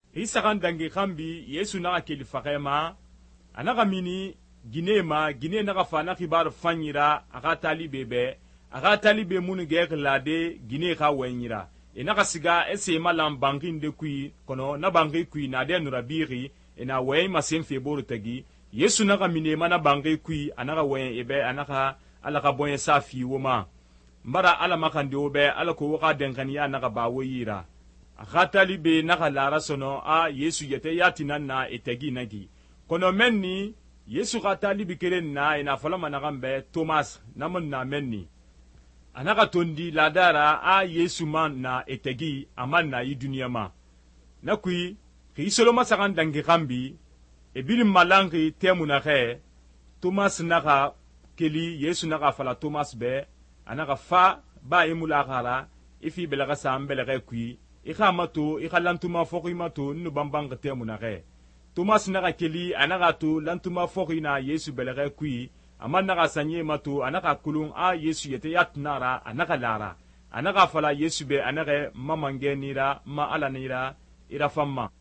isakan dangi kambi yesu naga keli fakema anaga mini gine ma gine naga fana kibar fanyira aga talibe munu gek lade gine ka wenyira inaga siga ese malam bangi de kui kono na bangi kui na de nurabiri ina wey masen feboro tagi yesu naga mini mana bangi kui anaga wey ebe anaga alaka boye safi woma mbara ala makande obe ala ko waka denkaniya naga bawo yira akatali be naga lara sono a yesu yete yatinan na etegi nagi kono menni yesu katali bikeren na ina falama nagambe thomas namon na menni anaga tondi ladara a yesu man na etegi aman na yi duniya ma nakui ki solo masakan dangi kambi ebili malangi temuna khe thomas naga keli yesu naga fala thomas be anaga fa ba emula khala ifi belaga sambelaga kui ikha mato ikha lantuma foki mato nu bambang temuna khe thomas naga keli anaga to lantuma foki na yesu belaga kui aman naga sanye mato anaga kulung a yesu yete yatnara anaga lara anaga fala yesu be anaga mamangenira ma alanira ira famma